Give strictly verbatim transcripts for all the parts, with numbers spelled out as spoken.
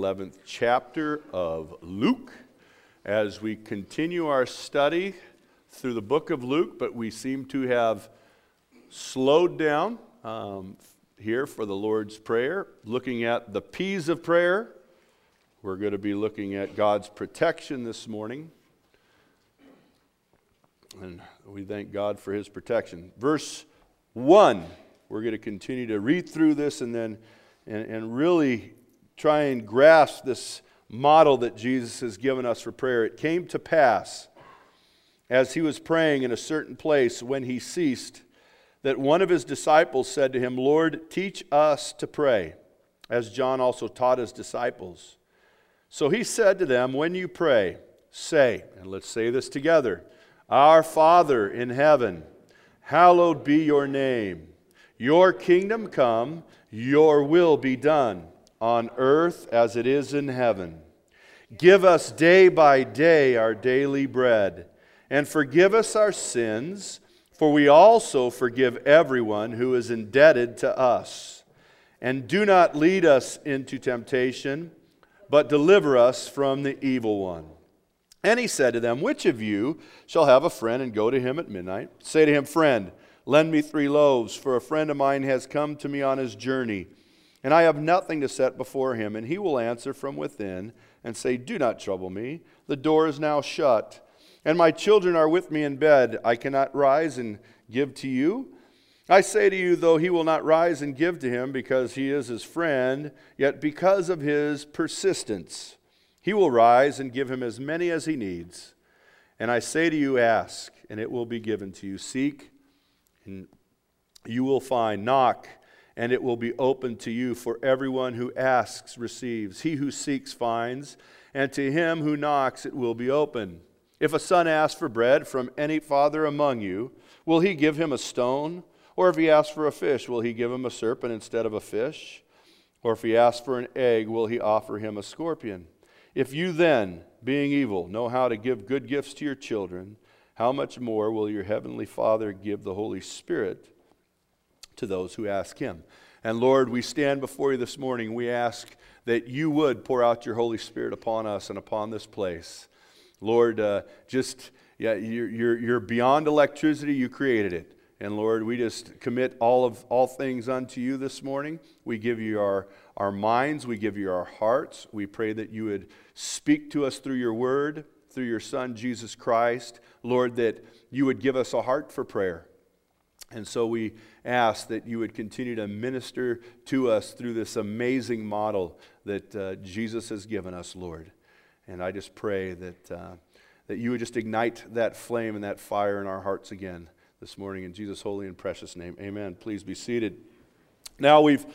eleventh chapter of Luke as we continue our study through the book of Luke, but we seem to have slowed down um, here for the Lord's Prayer, looking at the P's of prayer. We're going to be looking at God's protection this morning, and we thank God for His protection. Verse one, we're going to continue to read through this and then and, and really try and grasp this model that Jesus has given us for prayer. It came to pass, as he was praying in a certain place, when he ceased, that one of his disciples said to him, "Lord, teach us to pray, as John also taught his disciples." So he said to them, "When you pray, say," and let's say this together, "Our Father in heaven, hallowed be your name. Your kingdom come, your will be done, on earth as it is in heaven. Give us day by day our daily bread, and forgive us our sins, for we also forgive everyone who is indebted to us. And do not lead us into temptation, but deliver us from the evil one." And he said to them, "Which of you shall have a friend and go to him at midnight? Say to him, 'Friend, lend me three loaves, for a friend of mine has come to me on his journey, and I have nothing to set before him.' And he will answer from within and say, 'Do not trouble me. The door is now shut, and my children are with me in bed. I cannot rise and give to you.' I say to you, though he will not rise and give to him because he is his friend, yet because of his persistence, he will rise and give him as many as he needs. And I say to you, ask, and it will be given to you. Seek, and you will find. Knock, and it will be opened to you. For everyone who asks receives. He who seeks finds, and to him who knocks it will be open. If a son asks for bread from any father among you, will he give him a stone? Or if he asks for a fish, will he give him a serpent instead of a fish? Or if he asks for an egg, will he offer him a scorpion? If you then, being evil, know how to give good gifts to your children, how much more will your heavenly Father give the Holy Spirit to those who ask him?" And Lord, we stand before you this morning. We ask that you would pour out your Holy Spirit upon us and upon this place. Lord, uh, just, yeah, you're, you're, you're beyond electricity. You created it. And Lord, we just commit all of all things unto you this morning. We give you our, our minds. We give you our hearts. We pray that you would speak to us through your word, through your Son, Jesus Christ. Lord, that you would give us a heart for prayer. And so we ask that you would continue to minister to us through this amazing model that uh, Jesus has given us, Lord. And I just pray that, uh, that you would just ignite that flame and that fire in our hearts again this morning, in Jesus' holy and precious name. Amen. Please be seated. Now we've,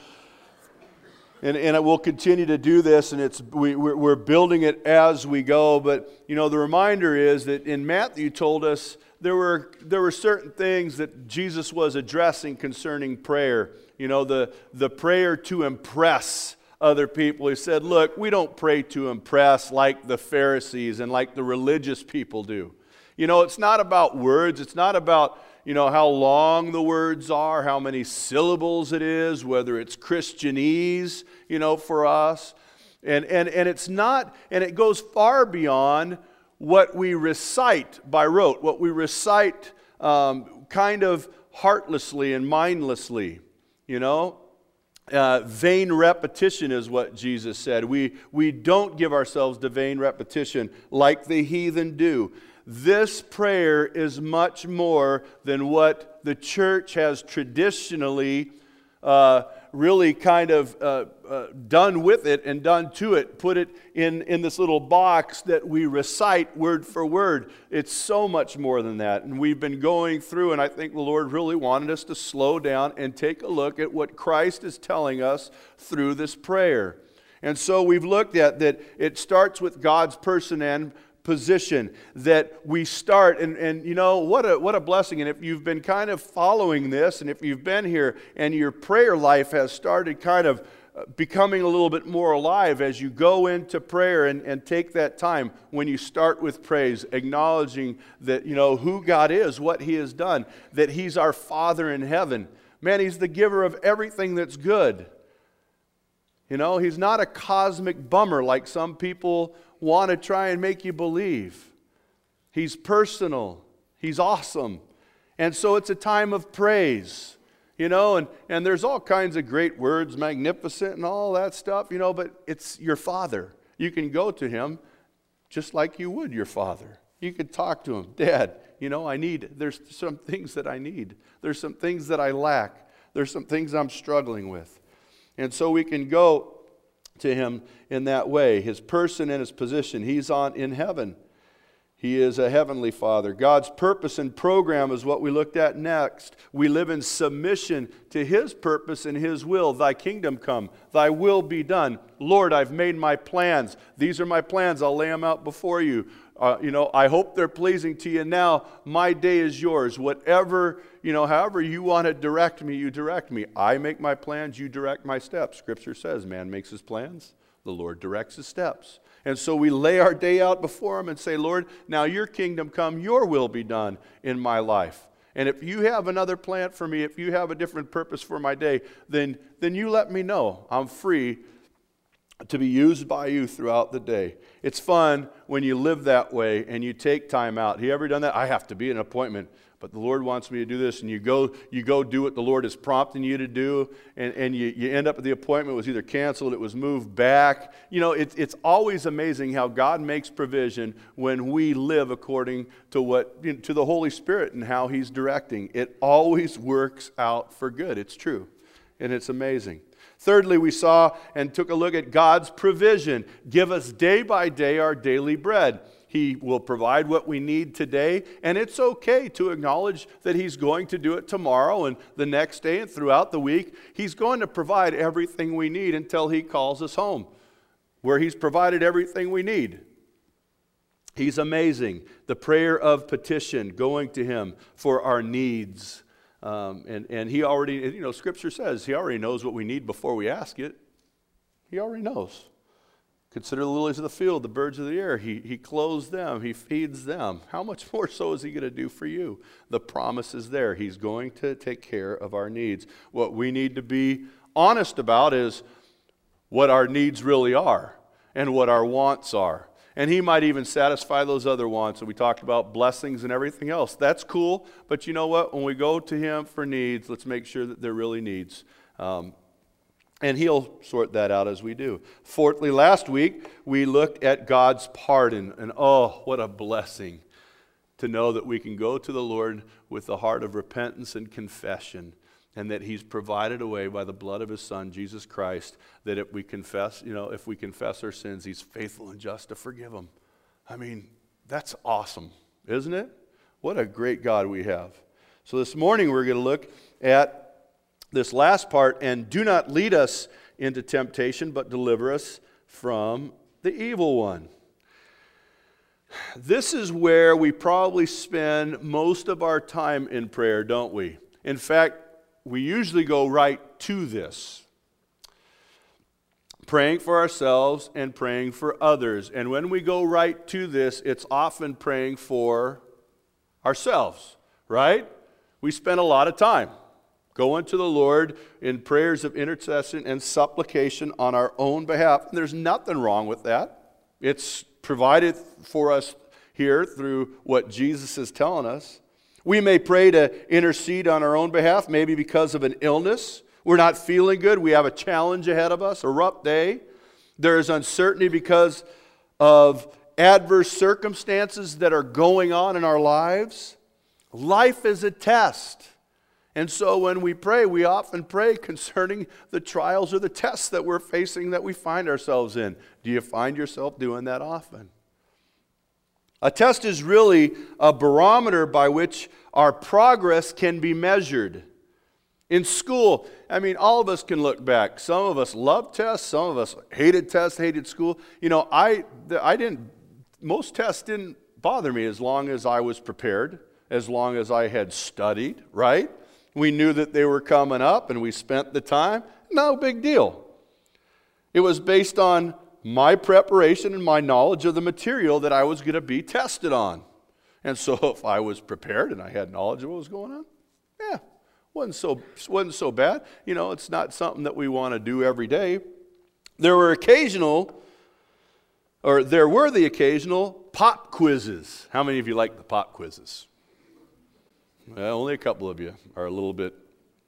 and, and we'll continue to do this, and it's we, we're, we're building it as we go. But you know, the reminder is that in Matthew told us there were there were certain things that Jesus was addressing concerning prayer. You know, the the prayer to impress other people. He said, "Look, we don't pray to impress like the Pharisees and like the religious people do. You know, it's not about words. It's not about, you know, how long the words are, how many syllables it is, whether it's Christianese, you know, for us. And, and, and it's not, and it goes far beyond what we recite by rote, what we recite um, kind of heartlessly and mindlessly, you know. Uh, vain repetition is what Jesus said. We, we don't give ourselves to vain repetition like the heathen do. This prayer is much more than what the church has traditionally uh, really kind of uh, uh, done with it and done to it. Put it in, in this little box that we recite word for word. It's so much more than that. And we've been going through, and I think the Lord really wanted us to slow down and take a look at what Christ is telling us through this prayer. And so we've looked at that it starts with God's person and position, that we start, and, and you know, what a what a blessing. And if you've been kind of following this, and if you've been here and your prayer life has started kind of becoming a little bit more alive as you go into prayer and, and take that time when you start with praise, acknowledging that, you know, who God is, what He has done, that He's our Father in heaven. Man, He's the giver of everything that's good. You know, he's not a cosmic bummer like some people want to try and make you believe. He's personal. He's awesome. And so it's a time of praise. You know, and, and there's all kinds of great words, magnificent and all that stuff, you know, but it's your Father. You can go to him just like you would your father. You could talk to him. Dad, you know, I need, there's some things that I need. There's some things that I lack. There's some things I'm struggling with. And so we can go to him in that way. His person and his position. He's on in heaven. He is a heavenly Father. God's purpose and program is what we looked at next. We live in submission to his purpose and his will. Thy kingdom come. Thy will be done. Lord, I've made my plans. These are my plans. I'll lay them out before you. Uh, you know, I hope they're pleasing to you now. My day is yours. Whatever, you know, however you want to direct me, you direct me. I make my plans. You direct my steps. Scripture says man makes his plans. The Lord directs his steps. And so we lay our day out before him and say, Lord, now your kingdom come, your will be done in my life. And if you have another plan for me, if you have a different purpose for my day, then, then you let me know. I'm free to be used by you throughout the day. It's fun when you live that way and you take time out. Have you ever done that? I have to be at an appointment, but the Lord wants me to do this, and you go you go do what the Lord is prompting you to do, and, and you, you end up at the appointment. It was either canceled, it was moved back. You know, it, it's always amazing how God makes provision when we live according to what you know, to the Holy Spirit and how he's directing. It always works out for good. It's true, and it's amazing. Thirdly, we saw and took a look at God's provision. Give us day by day our daily bread. He will provide what we need today, and it's okay to acknowledge that he's going to do it tomorrow and the next day and throughout the week. He's going to provide everything we need until he calls us home, where he's provided everything we need. He's amazing. The prayer of petition, going to him for our needs. Um, and, and he already, you know, Scripture says he already knows what we need before we ask it. He already knows. Consider the lilies of the field, the birds of the air. He, he clothes them. He feeds them. How much more so is he going to do for you? The promise is there. He's going to take care of our needs. What we need to be honest about is what our needs really are and what our wants are. And he might even satisfy those other wants. And we talked about blessings and everything else. That's cool. But you know what? When we go to him for needs, let's make sure that they're really needs. Um, and he'll sort that out as we do. Fourthly, last week, we looked at God's pardon. And oh, what a blessing to know that we can go to the Lord with the heart of repentance and confession. And that he's provided a way by the blood of his Son, Jesus Christ, that if we confess, you know, if we confess our sins, he's faithful and just to forgive them. I mean, that's awesome, isn't it? What a great God we have. So this morning we're going to look at this last part, and do not lead us into temptation, but deliver us from the evil one. This is where we probably spend most of our time in prayer, don't we? In fact, we usually go right to this. Praying for ourselves and praying for others. And when we go right to this, it's often praying for ourselves, right? We spend a lot of time going to the Lord in prayers of intercession and supplication on our own behalf. And there's nothing wrong with that. It's provided for us here through what Jesus is telling us. We may pray to intercede on our own behalf, maybe because of an illness. We're not feeling good. We have a challenge ahead of us, a rough day. There is uncertainty because of adverse circumstances that are going on in our lives. Life is a test. And so when we pray, we often pray concerning the trials or the tests that we're facing, that we find ourselves in. Do you find yourself doing that often? A test is really a barometer by which our progress can be measured. In school, I mean, all of us can look back. Some of us loved tests. Some of us hated tests, hated school. You know, I, I didn't, most tests didn't bother me as long as I was prepared, as long as I had studied, right? We knew that they were coming up and we spent the time. No big deal. It was based on my preparation and my knowledge of the material that I was going to be tested on. And so if I was prepared and I had knowledge of what was going on, yeah, wasn't so wasn't so bad. You know, it's not something that we want to do every day. There were occasional, or there were the occasional pop quizzes. How many of you like the pop quizzes? Well, only a couple of you are a little bit,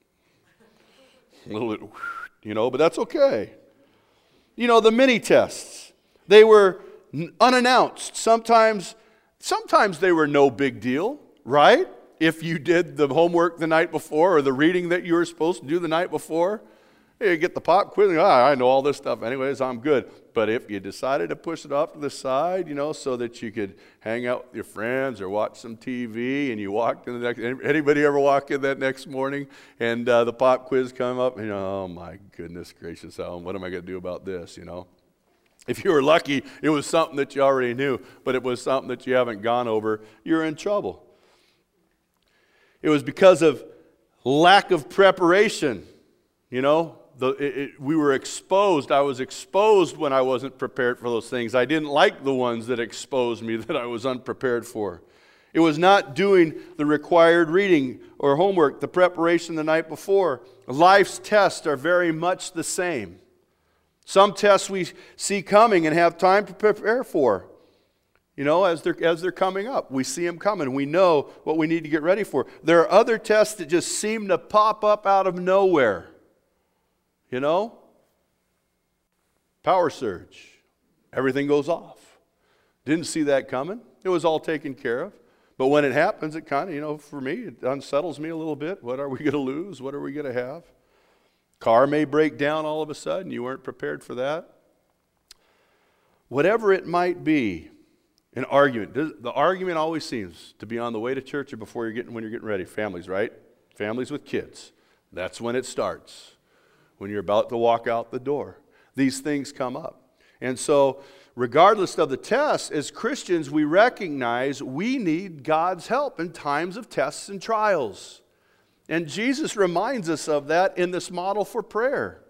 a little bit, you know, but that's okay. You know, the mini tests, they were unannounced. Sometimes, sometimes they were no big deal, right? If you did the homework the night before or the reading that you were supposed to do the night before, you get the pop quiz, ah, I know all this stuff anyways, I'm good. But if you decided to push it off to the side, you know, so that you could hang out with your friends or watch some T V, and you walked in the next, anybody ever walk in that next morning and uh, the pop quiz come up, and you know, oh my goodness gracious, Alan, what am I going to do about this, you know? If you were lucky, it was something that you already knew, but it was something that you haven't gone over, you're in trouble. It was because of lack of preparation, you know? The, it, it, we were exposed. I was exposed when I wasn't prepared for those things. I didn't like the ones that exposed me that I was unprepared for. It was not doing the required reading or homework, the preparation the night before. Life's tests are very much the same. Some tests we see coming and have time to prepare for. You know, as they're, as they're coming up. We see them coming. We know what we need to get ready for. There are other tests that just seem to pop up out of nowhere. You know, power surge, everything goes off. Didn't see that coming. It was all taken care of. But when it happens, it kind of, you know, for me, it unsettles me a little bit. What are we going to lose? What are we going to have? Car may break down all of a sudden. You weren't prepared for that. Whatever it might be, an argument. The argument always seems to be on the way to church or before you're getting, when you're getting ready. Families, right? Families with kids. That's when it starts. When you're about to walk out the door. These things come up. And so, regardless of the test, as Christians, we recognize we need God's help in times of tests and trials. And Jesus reminds us of that in this model for prayer.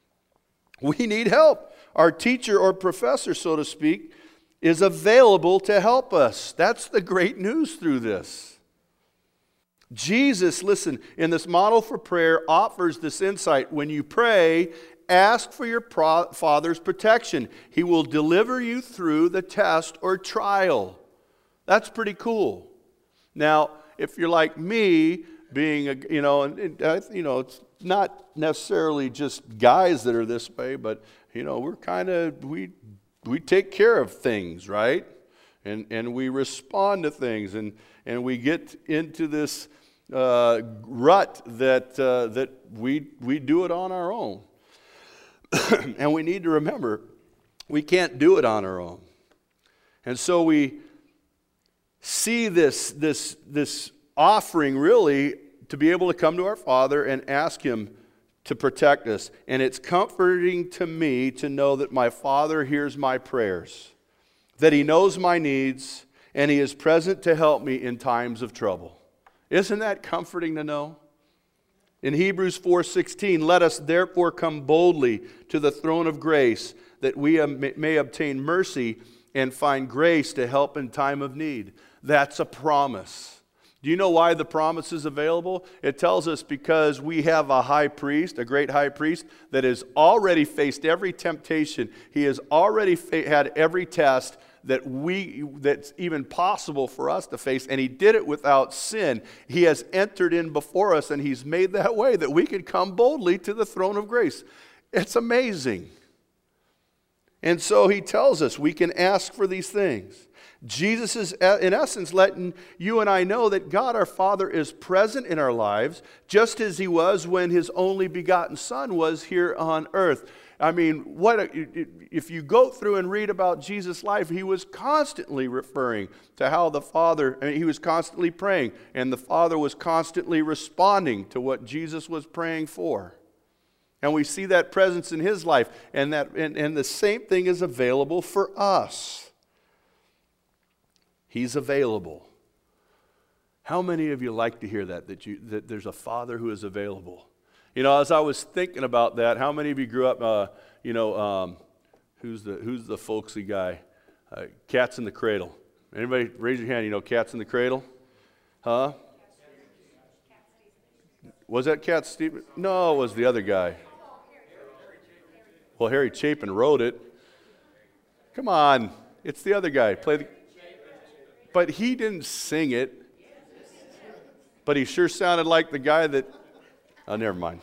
We need help. Our teacher or professor, so to speak, is available to help us. That's the great news through this. Jesus, listen, in this model for prayer offers this insight. When you pray, ask for your pro- Father's protection. He will deliver you through the test or trial. That's pretty cool. Now, if you're like me, being a, you know, and, uh, you know, it's not necessarily just guys that are this way, but, you know, we're kind of, we we take care of things, right? And and we respond to things, and, and we get into this Uh, rut that uh, that we we do it on our own. And we need to remember we can't do it on our own. And so we see this this this offering really to be able to come to our Father and ask Him to protect us. And it's comforting to me to know that my Father hears my prayers, that He knows my needs, and He is present to help me in times of trouble. Isn't that comforting to know? In Hebrews four sixteen, let us therefore come boldly to the throne of grace, that we may obtain mercy and find grace to help in time of need. That's a promise. Do you know why the promise is available? It tells us because we have a high priest, a great high priest, that has already faced every temptation. He has already fa- had every test that we that's even possible for us to face, and He did it without sin. He has entered in before us, and He's made that way that we could come boldly to the throne of grace. It's amazing. And so He tells us we can ask for these things. Jesus is, in essence, letting you and I know that God our Father is present in our lives, just as He was when His only begotten Son was here on earth. I mean, what a, if you go through and read about Jesus' life, He was constantly referring to how the Father, I mean, He was constantly praying, and the Father was constantly responding to what Jesus was praying for. And we see that presence in His life, and that and, and the same thing is available for us. He's available. How many of you like to hear that, that, you, that there's a Father who is available? You know, as I was thinking about that, how many of you grew up, uh, you know, um, who's the who's the folksy guy? Uh, Cats in the Cradle. Anybody raise your hand, you know Cats in the Cradle? Huh? Was that Cat Stevens? No, it was the other guy. Well, Harry Chapin wrote it. Come on. It's the other guy. Play the... But he didn't sing it. But he sure sounded like the guy that... Oh, never mind.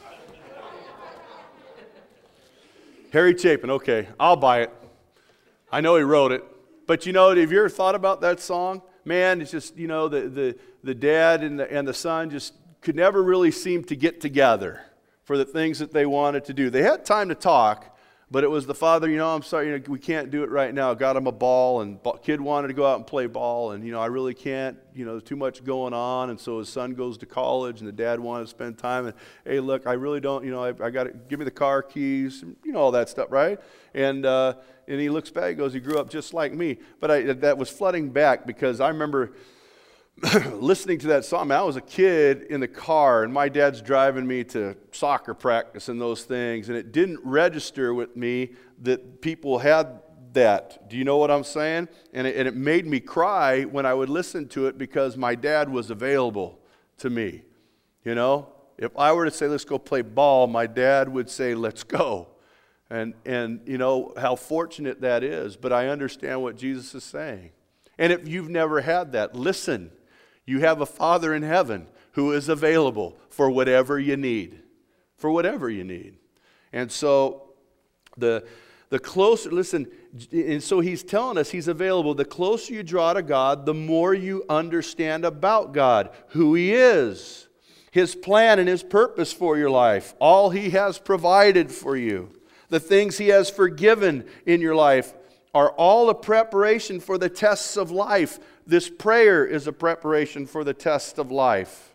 Harry Chapin, okay, I'll buy it. I know he wrote it. But you know, have you ever thought about that song? Man, it's just, you know, the, the, the dad and the, and the son just could never really seem to get together for the things that they wanted to do. They had time to talk, but it was the father, you know, I'm sorry, you know, we can't do it right now. Got him a ball, and kid wanted to go out and play ball, and, you know, I really can't, you know, there's too much going on, and so his son goes to college, and the dad wanted to spend time, and, hey, look, I really don't, you know, I, I got to, give me the car keys, you know, all that stuff, right? And, uh, and he looks back, he goes, he grew up just like me. But I, that was flooding back because I remember listening to that song. I was a kid in the car, and my dad's driving me to soccer practice and those things, and it didn't register with me that people had that. Do you know what I'm saying? And it, and it made me cry when I would listen to it because my dad was available to me. You know, if I were to say, let's go play ball, my dad would say, let's go. And, and you know, how fortunate that is. But I understand what Jesus is saying. And if you've never had that, listen. You have a Father in heaven who is available for whatever you need. For whatever you need. And so, the, the closer, listen, and so he's telling us he's available. The closer you draw to God, the more you understand about God, who He is, His plan and His purpose for your life, all He has provided for you. The things He has forgiven in your life are all a preparation for the tests of life. This prayer is a preparation for the test of life.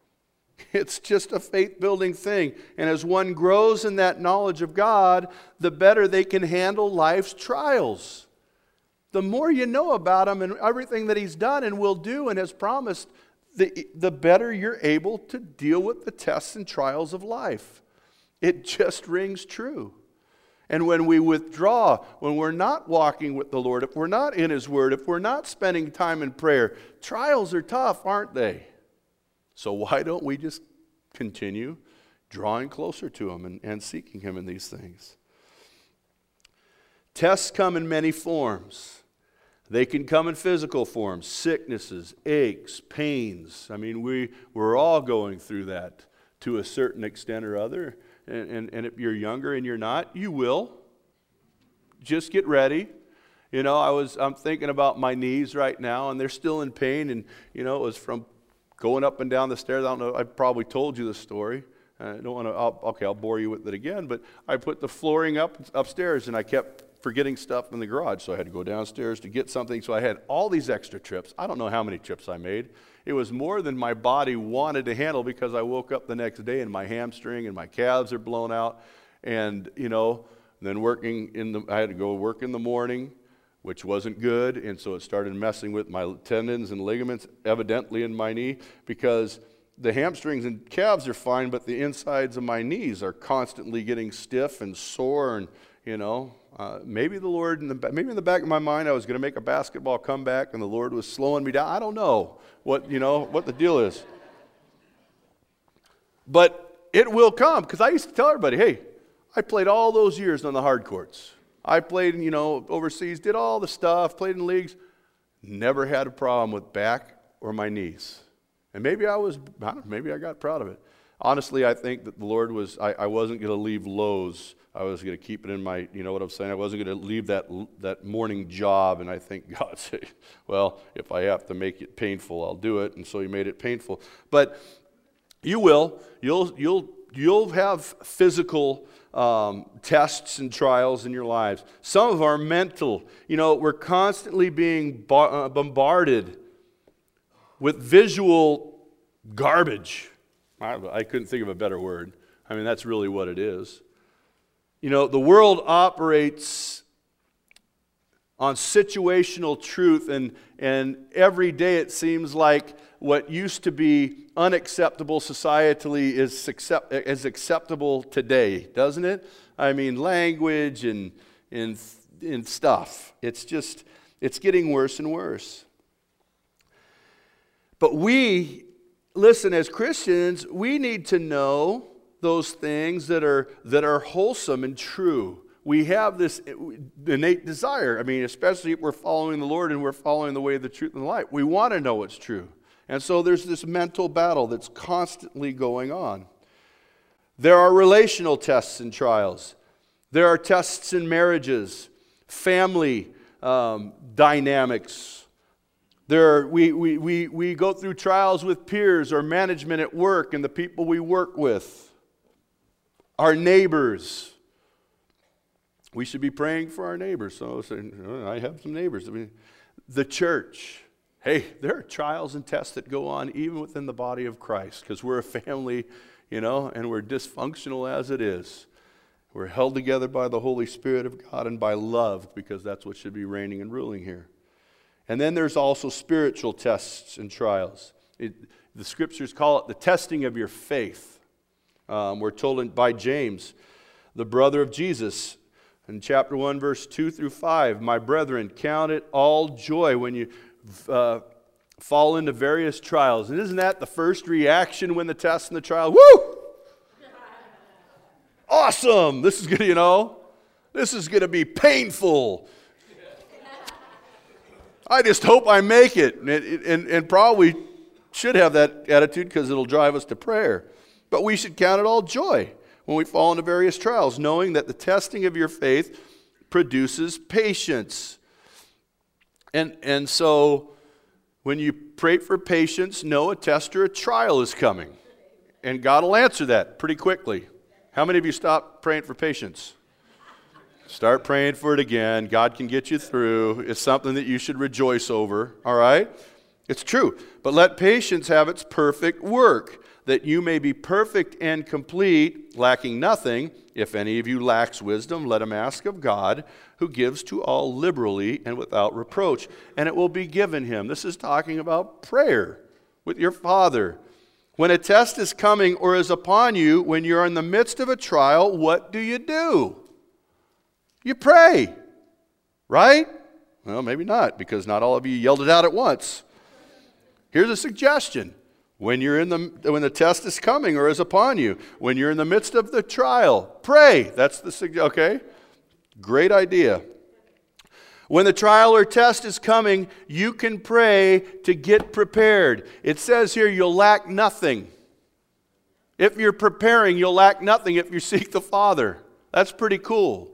It's just a faith-building thing. And as one grows in that knowledge of God, the better they can handle life's trials. The more you know about Him and everything that He's done and will do and has promised, the, the better you're able to deal with the tests and trials of life. It just rings true. And when we withdraw, when we're not walking with the Lord, if we're not in His Word, if we're not spending time in prayer, trials are tough, aren't they? So why don't we just continue drawing closer to Him and, and seeking Him in these things? Tests come in many forms. They can come in physical forms, sicknesses, aches, pains. I mean, we, we're all going through that to a certain extent or other. And, and, and if you're younger and you're not, you will. Just get ready. You know, I was, I'm thinking about my knees right now, and they're still in pain. And, you know, it was from going up and down the stairs. I don't know, I probably told you the story. I don't want to, I'll, okay, I'll bore you with it again. But I put the flooring up upstairs, and I kept forgetting stuff in the garage. So I had to go downstairs to get something. So I had all these extra trips. I don't know how many trips I made. It was more than my body wanted to handle because I woke up the next day and my hamstring and my calves are blown out. And, you know, then working in the, I had to go work in the morning, which wasn't good. And so it started messing with my tendons and ligaments, evidently in my knee, because the hamstrings and calves are fine, but the insides of my knees are constantly getting stiff and sore. And, you know, uh, maybe the Lord, in the, maybe in the back of my mind, I was going to make a basketball comeback and the Lord was slowing me down. I don't know what, you know, what the deal is. But it will come, because I used to tell everybody, hey, I played all those years on the hard courts. I played, you know, overseas, did all the stuff, played in leagues, never had a problem with back or my knees. And maybe I was, I don't know, maybe I got proud of it. Honestly, I think that the Lord was, I, I wasn't going to leave Lowe's. I was going to keep it in my, you know what I'm saying? I wasn't going to leave that that morning job, and I think God said, well, if I have to make it painful, I'll do it. And so He made it painful. But you will. You'll, you'll, you'll have physical um, tests and trials in your lives. Some of our mental. You know, we're constantly being bar- uh, bombarded with visual garbage. I, I couldn't think of a better word. I mean, that's really what it is. You know, the world operates on situational truth, and, and every day it seems like what used to be unacceptable societally is, accept, is acceptable today, doesn't it? I mean, language and, and, and stuff. It's just, it's getting worse and worse. But we, listen, as Christians, we need to know those things that are that are wholesome and true. we have this innate desire. I mean, especially if we're following the Lord and we're following the way of the truth and the light. We want to know what's true. And so there's this mental battle that's constantly going on. There are relational tests and trials. There are tests in marriages, family um, dynamics. There are, we, we, we, we go through trials with peers or management at work and the people we work with. Our neighbors. We should be praying for our neighbors. So I have some neighbors. I mean, the church. Hey, there are trials and tests that go on even within the body of Christ because we're a family, you know, and we're dysfunctional as it is. We're held together by the Holy Spirit of God and by love because that's what should be reigning and ruling here. And then there's also spiritual tests and trials. It, the scriptures call it the testing of your faith. Um, we're told in, by James, the brother of Jesus, in chapter one, verse two through five, my brethren, count it all joy when you uh, fall into various trials. And isn't that the first reaction when the test and the trial? Woo! Awesome! This is going to, you know, this is going to be painful. I just hope I make it. And, and, and probably should have that attitude because it'll drive us to prayer. But we should count it all joy when we fall into various trials, knowing that the testing of your faith produces patience. And, and so when you pray for patience, know a test or a trial is coming. And God will answer that pretty quickly. How many of you stop praying for patience? Start praying for it again. God can get you through. It's something that you should rejoice over, all right? It's true. But let patience have its perfect work, that you may be perfect and complete, lacking nothing. If any of you lacks wisdom, let him ask of God, who gives to all liberally and without reproach, and it will be given him. This is talking about prayer with your Father. When a test is coming or is upon you, when you're in the midst of a trial, what do you do? You pray, right? Well, maybe not, because not all of you yelled it out at once. Here's a suggestion. When you're in the when the test is coming or is upon you, when you're in the midst of the trial, pray. That's the suggestion. Okay? Great idea. When the trial or test is coming, you can pray to get prepared. It says here you'll lack nothing. If you're preparing, you'll lack nothing if you seek the Father. That's pretty cool.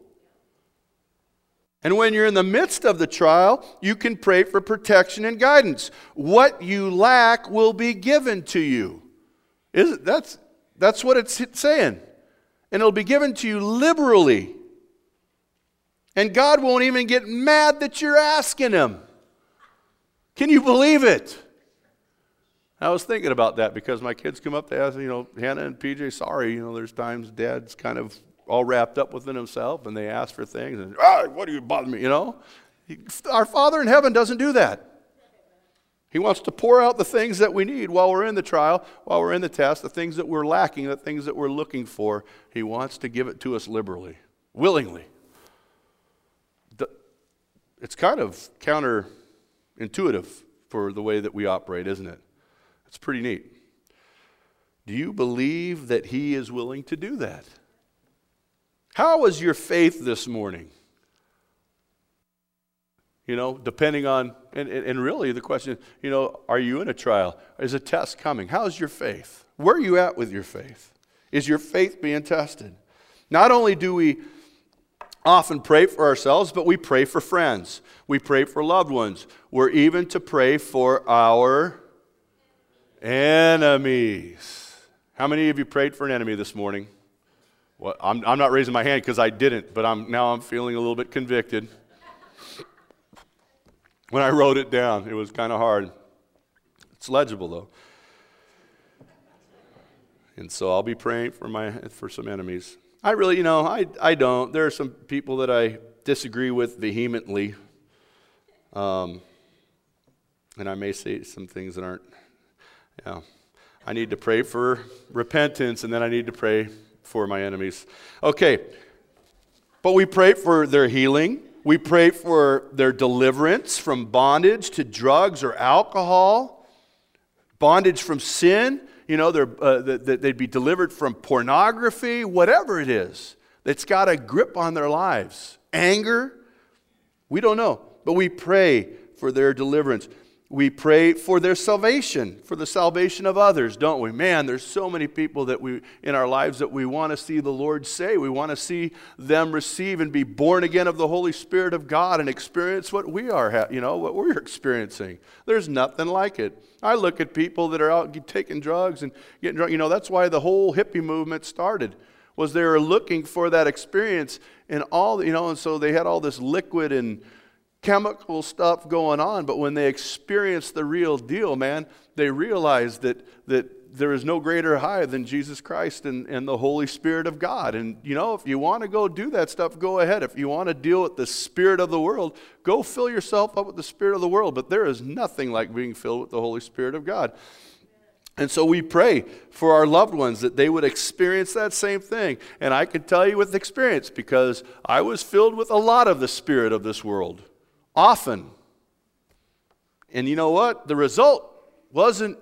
And when you're in the midst of the trial, you can pray for protection and guidance. What you lack will be given to you. Is it? That's, that's what it's saying. And it'll be given to you liberally. And God won't even get mad that you're asking him. Can you believe it? I was thinking about that because my kids come up to ask, you know, Hannah and P J, sorry, you know, there's times Dad's kind of all wrapped up within himself, and they ask for things, and, ah, what do you bother me, you know? He, our Father in heaven doesn't do that. He wants to pour out the things that we need while we're in the trial, while we're in the test, the things that we're lacking, the things that we're looking for. He wants to give it to us liberally, willingly. The, it's kind of counterintuitive for the way that we operate, isn't it? It's pretty neat. Do you believe that he is willing to do that? How was your faith this morning? You know, depending on, and, and really the question, you know, are you in a trial? Is a test coming? How's your faith? Where are you at with your faith? Is your faith being tested? Not only do we often pray for ourselves, but we pray for friends. We pray for loved ones. We're even to pray for our enemies. How many of you prayed for an enemy this morning? Well, I'm, I'm not raising my hand because I didn't, but I'm now I'm feeling a little bit convicted. When I wrote it down, it was kind of hard. It's legible though. And so I'll be praying for my for some enemies. I really, you know, I I don't. There are some people that I disagree with vehemently. Um, and I may say some things that aren't, you know, I need to pray for repentance, and then I need to pray for my enemies. Okay, but we pray for their healing. We pray for their deliverance from bondage to drugs or alcohol, bondage from sin. You know, uh, that they'd be delivered from pornography, whatever it is. that's got a grip on their lives. Anger, we don't know, but we pray for their deliverance. We pray for their salvation, for the salvation of others, don't we? Man, there's so many people that we in our lives that we want to see the Lord save. We want to see them receive and be born again of the Holy Spirit of God and experience what we are, you know, what we're experiencing. There's nothing like it. I look at people that are out taking drugs and getting drunk. You know, that's why the whole hippie movement started, was they were looking for that experience and all, you know, and so they had all this liquid and chemical stuff going on, but when they experienced the real deal, man, they realized that that there is no greater high than Jesus Christ and, and the Holy Spirit of God. And, you know, if you want to go do that stuff, go ahead. If you want to deal with the spirit of the world, go fill yourself up with the spirit of the world. But there is nothing like being filled with the Holy Spirit of God. And so we pray for our loved ones that they would experience that same thing. And I can tell you with experience, because I was filled with a lot of the spirit of this world. Often. And you know what? The result wasn't...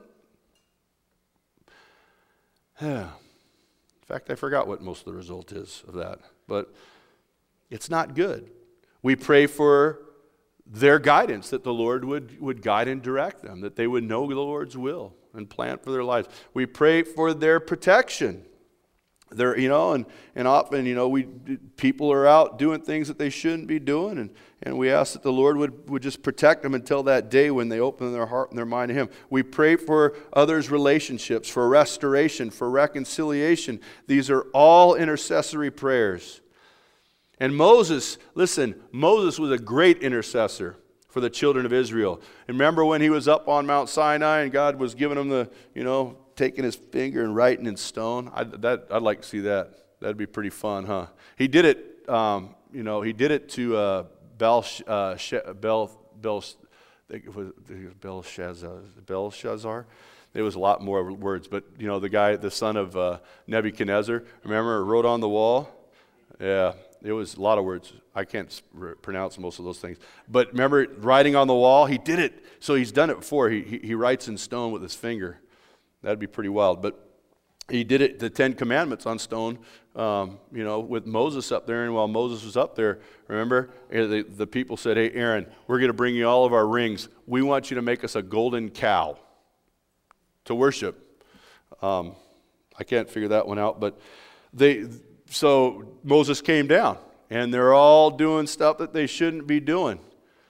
In fact, I forgot what most of the result is of that. But it's not good. We pray for their guidance, that the Lord would, would guide and direct them, that they would know the Lord's will and plan for their lives. We pray for their protection. They're, you know, and, and often, you know, we people are out doing things that they shouldn't be doing, and, and we ask that the Lord would, would just protect them until that day when they open their heart and their mind to Him. We pray for others' relationships, for restoration, for reconciliation. These are all intercessory prayers. And Moses, listen, Moses was a great intercessor for the children of Israel. And remember when he was up on Mount Sinai and God was giving him the, you know, taking his finger and writing in stone? I'd, that, I'd like to see that. That'd be pretty fun, huh? He did it, um, you know, he did it to uh, Bel, uh, Bel, Bel, Belshazzar, Belshazzar. There was a lot more words, but, you know, the guy, the son of uh, Nebuchadnezzar, remember, wrote on the wall? Yeah, it was a lot of words. I can't pronounce most of those things. But remember, writing on the wall, he did it. So he's done it before. He, he, he writes in stone with his finger. That'd be pretty wild. But he did it, the Ten Commandments on stone, um, you know, with Moses up there. And while Moses was up there, remember, the, the people said, hey, Aaron, we're going to bring you all of our rings. We want you to make us a golden cow to worship. Um, I can't figure that one out. But they, so Moses came down, and they're all doing stuff that they shouldn't be doing.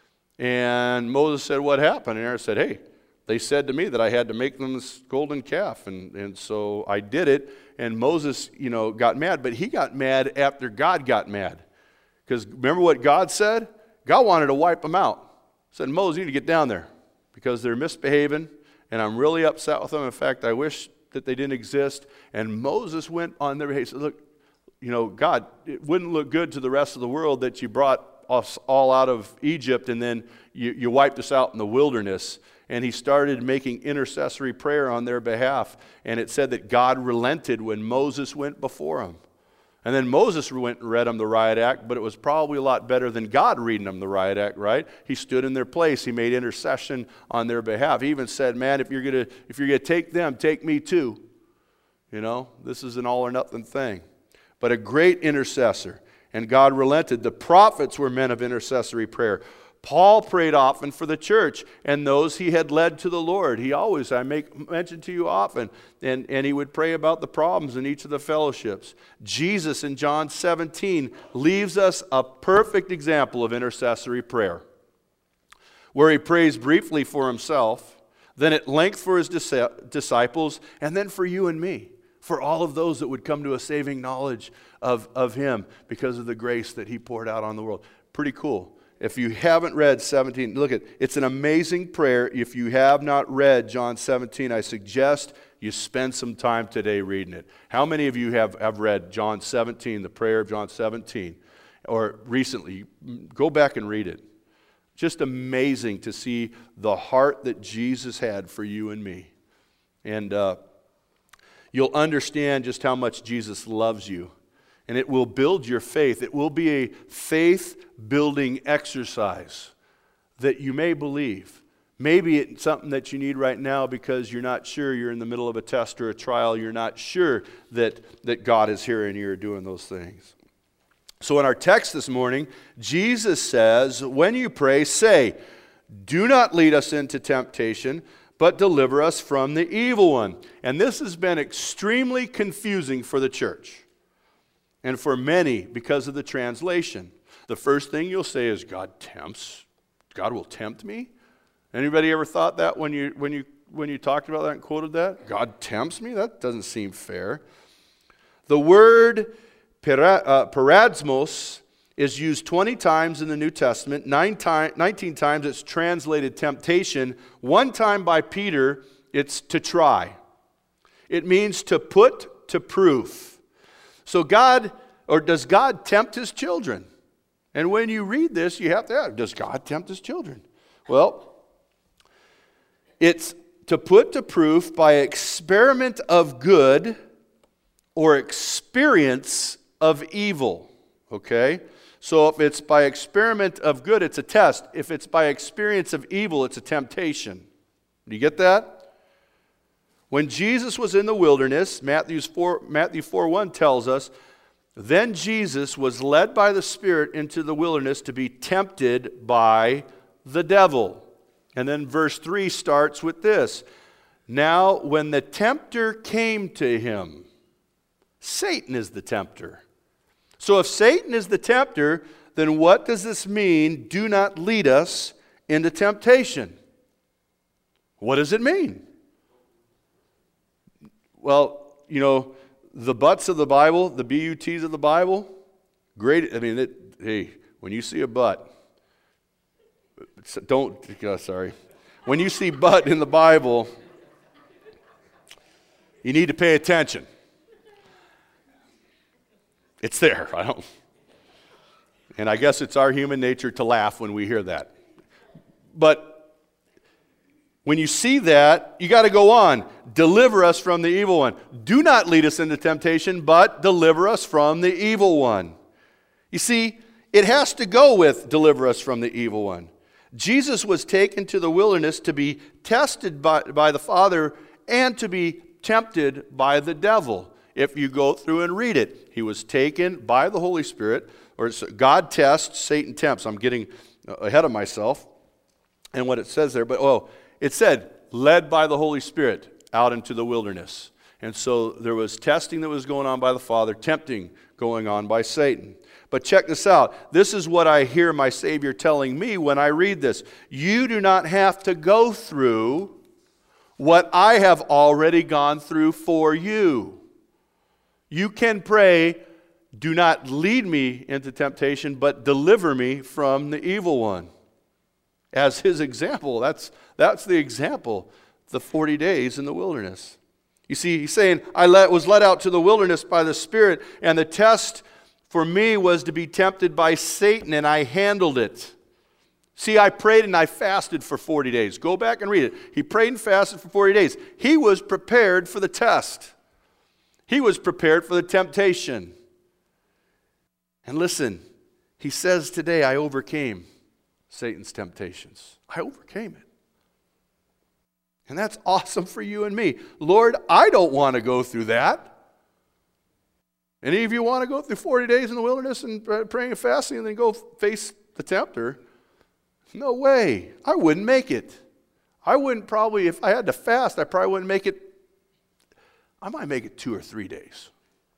And Moses said, what happened? And Aaron said, hey, they said to me that I had to make them this golden calf, and, and so I did it, and Moses, you know, got mad, but he got mad after God got mad. Because remember what God said? God wanted to wipe them out. He said, Moses, you need to get down there, because they're misbehaving, and I'm really upset with them. In fact, I wish that they didn't exist. And Moses went on their behalf. He said, look, you know, God, it wouldn't look good to the rest of the world that you brought us all out of Egypt, and then you, you wiped us out in the wilderness. And he started making intercessory prayer on their behalf. And it said that God relented when Moses went before him. And then Moses went and read them the riot act, but it was probably a lot better than God reading them the riot act, right? He stood in their place. He made intercession on their behalf. He even said, man, if you're gonna if you're gonna take them, take me too. You know, this is an all or nothing thing. But a great intercessor. And God relented. The prophets were men of intercessory prayer. Paul prayed often for the church and those he had led to the Lord. He always, I make mention to you often, and, and he would pray about the problems in each of the fellowships. Jesus in John seventeen leaves us a perfect example of intercessory prayer, where he prays briefly for himself, then at length for his disciples, and then for you and me, for all of those that would come to a saving knowledge of, of him because of the grace that he poured out on the world. Pretty cool. If you haven't read seventeen, look at it's an amazing prayer. If you have not read John seventeen, I suggest you spend some time today reading it. How many of you have, have read John seventeen, the prayer of John seventeen, or recently? Go back and read it. Just amazing to see the heart that Jesus had for you and me. And uh, you'll understand just how much Jesus loves you. And it will build your faith. It will be a faith-building exercise that you may believe. Maybe it's something that you need right now because you're not sure, you're in the middle of a test or a trial, you're not sure that, that God is hearing you or doing those things. So in our text this morning, Jesus says, when you pray, say, do not lead us into temptation, but deliver us from the evil one. And this has been extremely confusing for the church and for many because of the translation. The first thing you'll say is, God tempts. God will tempt me? Anybody ever thought that when you when you when you talked about that and quoted that? God tempts me? That doesn't seem fair. The word para, uh, parasmos is used twenty times in the New Testament. Nine time, nineteen times it's translated temptation. One time by Peter, it's to try. It means to put to proof. So God, or does God tempt his children? And when you read this, you have to ask, does God tempt his children? Well, it's to put to proof by experiment of good or experience of evil. Okay? So if it's by experiment of good, it's a test. If it's by experience of evil, it's a temptation. Do you get that? When Jesus was in the wilderness, Matthew four, Matthew four one tells us, then Jesus was led by the Spirit into the wilderness to be tempted by the devil. And then verse three starts with this. Now, when the tempter came to him, Satan is the tempter. So if Satan is the tempter, then what does this mean? Do not lead us into temptation. What does it mean? Well, you know, the butts of the Bible, the B U Ts of the Bible, great. I mean, it, hey, when you see a butt, don't, oh, sorry. When you see but in the Bible, you need to pay attention. It's there. I don't. And I guess it's our human nature to laugh when we hear that. But when you see that, you got to go on. Deliver us from the evil one. Do not lead us into temptation, but deliver us from the evil one. You see, it has to go with deliver us from the evil one. Jesus was taken to the wilderness to be tested by, by the Father and to be tempted by the devil. If you go through and read it, he was taken by the Holy Spirit, or God tests, Satan tempts. I'm getting ahead of myself and what it says there, but oh, it said, led by the Holy Spirit out into the wilderness. And so there was testing that was going on by the Father, tempting going on by Satan. But check this out. This is what I hear my Savior telling me when I read this. You do not have to go through what I have already gone through for you. You can pray, do not lead me into temptation, but deliver me from the evil one. As his example, that's, that's the example, the forty days in the wilderness. You see, he's saying, I let, was led out to the wilderness by the Spirit, and the test for me was to be tempted by Satan, and I handled it. See, I prayed and I fasted for forty days. Go back and read it. He prayed and fasted for forty days. He was prepared for the test. He was prepared for the temptation. And listen, he says today, I overcame Satan's temptations. I overcame it. And that's awesome for you and me. Lord, I don't want to go through that. Any of you want to go through forty days in the wilderness and praying and fasting and then go face the tempter? No way. I wouldn't make it. I wouldn't probably, if I had to fast, I probably wouldn't make it. I might make it two or three days.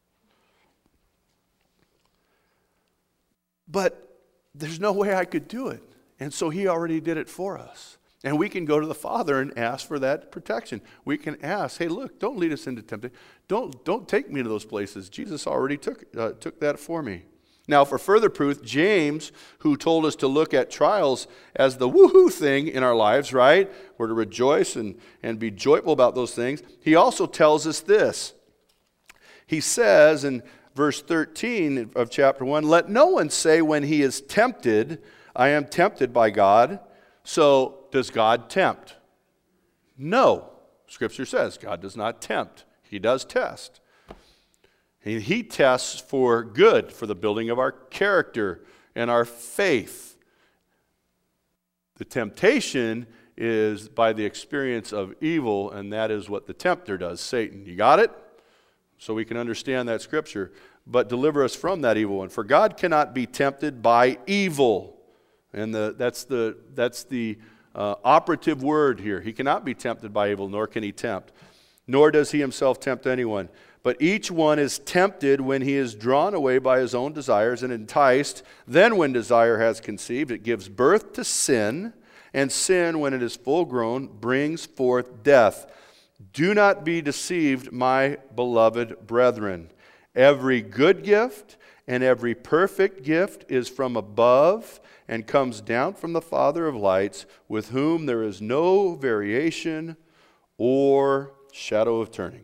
But there's no way I could do it. And so he already did it for us. And we can go to the Father and ask for that protection. We can ask, hey, look, don't lead us into temptation. Don't, don't take me to those places. Jesus already took, uh, took that for me. Now, for further proof, James, who told us to look at trials as the woohoo thing in our lives, right? We're to rejoice and, and be joyful about those things. He also tells us this. He says in verse thirteen of chapter one, let no one say when he is tempted, I am tempted by God. So, does God tempt? No. Scripture says God does not tempt. He does test. And he tests for good, for the building of our character and our faith. The temptation is by the experience of evil, and that is what the tempter does, Satan. You got it? so we can understand that scripture. But deliver us from that evil one. For God cannot be tempted by evil. And the, that's the, that's the uh, operative word here. He cannot be tempted by evil, nor can he tempt. Nor does he himself tempt anyone. But each one is tempted when he is drawn away by his own desires and enticed. Then when desire has conceived, it gives birth to sin. And sin, when it is full grown, brings forth death. Do not be deceived, my beloved brethren. Every good gift and every perfect gift is from above and comes down from the Father of lights, with whom there is no variation or shadow of turning.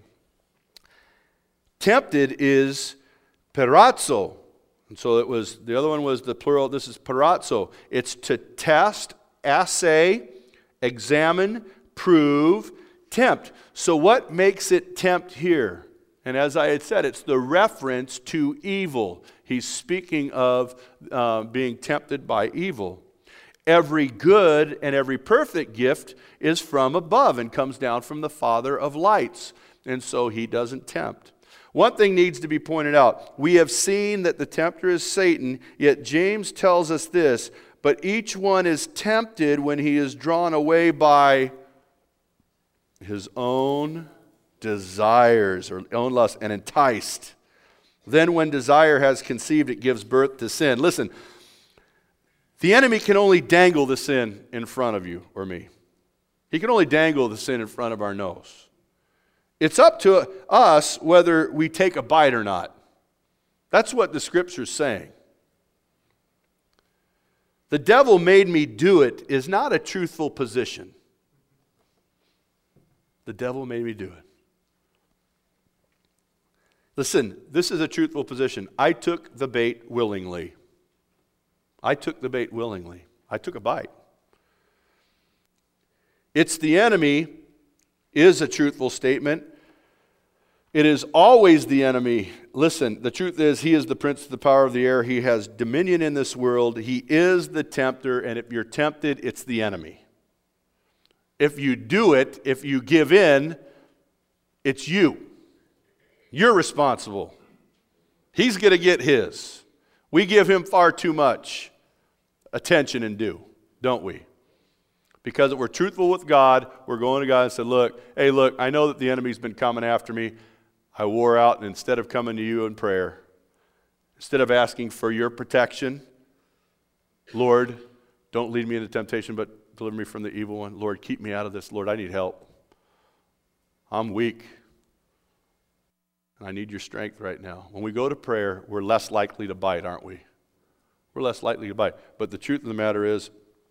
Tempted is perazzo. And so it was, the other one was the plural, this is perazzo. It's to test, assay, examine, prove, tempt. So what makes it tempt here? And as I had said, it's the reference to evil. He's speaking of uh, being tempted by evil. Every good and every perfect gift is from above and comes down from the Father of lights. And so he doesn't tempt. One thing needs to be pointed out. We have seen that the tempter is Satan, yet James tells us this, but each one is tempted when he is drawn away by his own desires or own lust and enticed. Then when desire has conceived, it gives birth to sin. Listen, the enemy can only dangle the sin in front of you or me. He can only dangle the sin in front of our nose. It's up to us whether we take a bite or not. That's what the scripture's saying. The devil made me do it is not a truthful position. The devil made me do it. Listen, this is a truthful position. I took the bait willingly. I took the bait willingly. I took a bite. It's the enemy is a truthful statement. It is always the enemy. Listen, the truth is he is the prince of the power of the air. He has dominion in this world. He is the tempter, and if you're tempted, it's the enemy. If you do it, if you give in, it's you. You're responsible. He's going to get his. We give him far too much attention and due, don't we? Because if we're truthful with God, we're going to God and say, look, hey, look, I know that the enemy's been coming after me. I wore out, and instead of coming to you in prayer, instead of asking for your protection, Lord, don't lead me into temptation, but deliver me from the evil one. Lord, keep me out of this. Lord, I need help. I'm weak. And I need your strength right now. When we go to prayer, we're less likely to bite, aren't we? We're less likely to bite. But the truth of the matter is,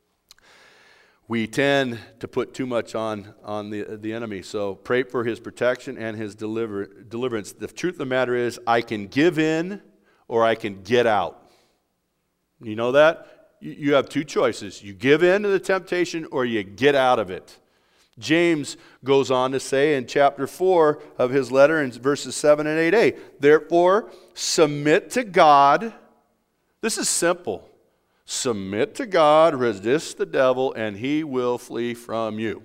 we tend to put too much on, on the, the enemy. So pray for his protection and his deliver, deliverance. The truth of the matter is, I can give in or I can get out. You know that? You, you have two choices. You give in to the temptation or you get out of it. James goes on to say in chapter four of his letter in verses seven and eight a, therefore, submit to God. This is simple. Submit to God, resist the devil, and he will flee from you.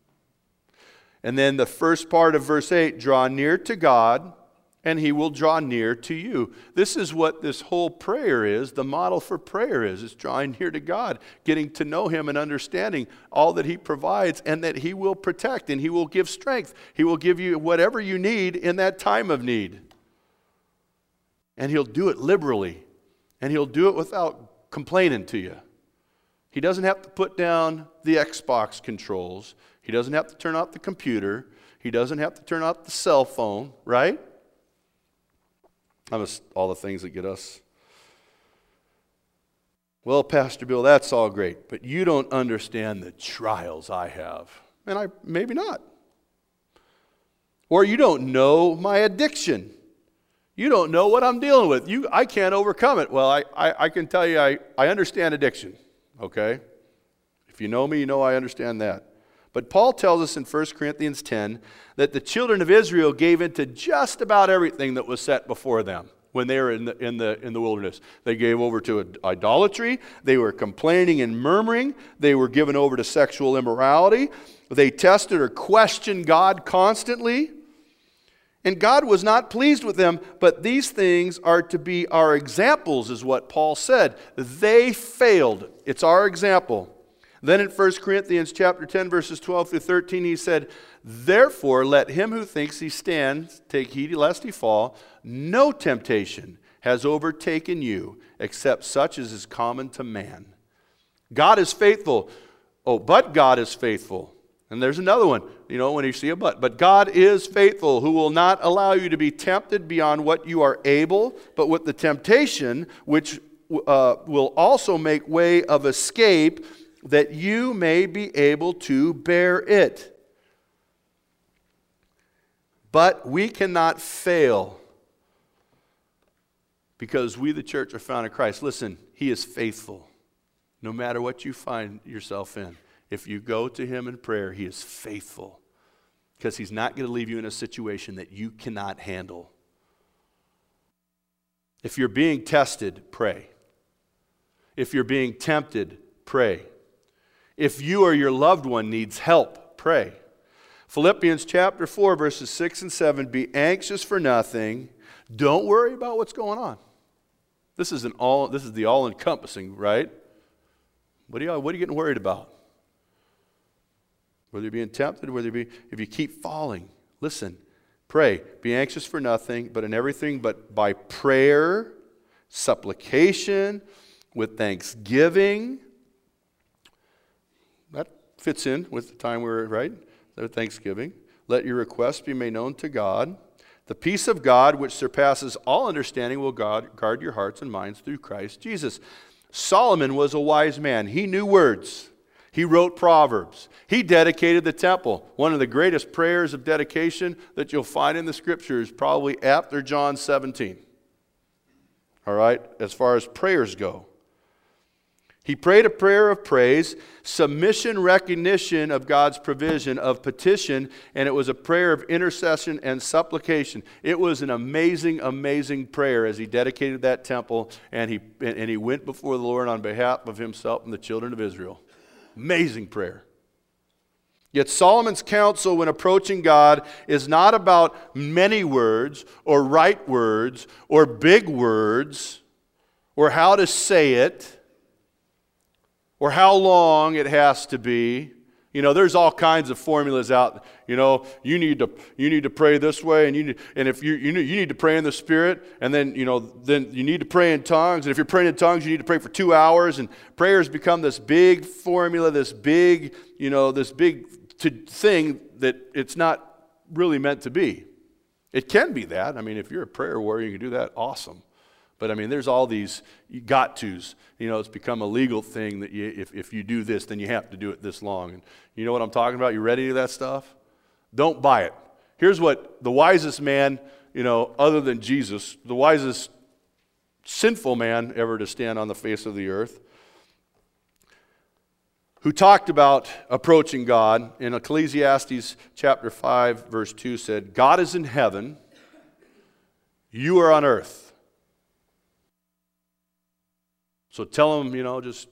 And then the first part of verse eight, draw near to God, and he will draw near to you. This is what this whole prayer is, the model for prayer is, is drawing near to God, getting to know him and understanding all that he provides and that he will protect and he will give strength. He will give you whatever you need in that time of need. And he'll do it liberally, and he'll do it without complaining to you. He doesn't have to put down the Xbox controls. He doesn't have to turn off the computer. He doesn't have to turn off the cell phone, right? Just all the things that get us. Well, Pastor Bill, that's all great, but you don't understand the trials I have. And I maybe not. Or you don't know my addiction. You don't know what I'm dealing with. You, I can't overcome it. Well, I, I, I can tell you I, I understand addiction, okay? If you know me, you know I understand that. But Paul tells us in First Corinthians ten that the children of Israel gave into just about everything that was set before them when they were in the, in the, in the wilderness. They gave over to idolatry. They were complaining and murmuring. They were given over to sexual immorality. They tested or questioned God constantly. And God was not pleased with them, but these things are to be our examples, is what Paul said. They failed. It's our example. Then in First Corinthians chapter ten, verses twelve through thirteen, he said, therefore let him who thinks he stands take heed lest he fall. No temptation has overtaken you, except such as is common to man. God is faithful. Oh, but God is faithful. And there's another one, you know, when you see a but. But God is faithful, who will not allow you to be tempted beyond what you are able, but with the temptation, which uh, will also make way of escape, that you may be able to bear it. But we cannot fail, because we, the church, are found in Christ. Listen, He is faithful, no matter what you find yourself in. If you go to Him in prayer, He is faithful, because He's not going to leave you in a situation that you cannot handle. If you're being tested, pray. If you're being tempted, pray. If you or your loved one needs help, pray. Philippians chapter four, verses six and seven, be anxious for nothing. Don't worry about what's going on. This is an all. This is the all-encompassing, right? What are you, what are you getting worried about? Whether you're being tempted, whether you be, if you keep falling, listen, pray. Be anxious for nothing, but in everything, but by prayer, supplication, with thanksgiving. That fits in with the time we're, right? Thanksgiving. Let your requests be made known to God. The peace of God, which surpasses all understanding, will guard, guard your hearts and minds through Christ Jesus. Solomon was a wise man. He knew words. He wrote Proverbs. He dedicated the temple. One of the greatest prayers of dedication that you'll find in the Scriptures, probably after John seventeen. All right, as far as prayers go. He prayed a prayer of praise, submission, recognition of God's provision, of petition, and it was a prayer of intercession and supplication. It was an amazing, amazing prayer as he dedicated that temple, and he, and he went before the Lord on behalf of himself and the children of Israel. Amazing prayer. Yet Solomon's counsel when approaching God is not about many words or right words or big words or how to say it or how long it has to be. You know, there's all kinds of formulas out. You know, you need to you need to pray this way, and you need, and if you you need, you need to pray in the Spirit, and then you know then you need to pray in tongues, and if you're praying in tongues, you need to pray for two hours. And prayers become this big formula, this big you know this big to, thing that it's not really meant to be. It can be that. I mean, if you're a prayer warrior, you can do that. Awesome. But I mean, there's all these got tos. You know, it's become a legal thing that you, if, if you do this, then you have to do it this long. And you know what I'm talking about? You ready to that stuff? Don't buy it. Here's what the wisest man, you know, other than Jesus, the wisest sinful man ever to stand on the face of the earth, who talked about approaching God in Ecclesiastes chapter five, verse two said, God is in heaven, you are on earth. So tell them, you know, just,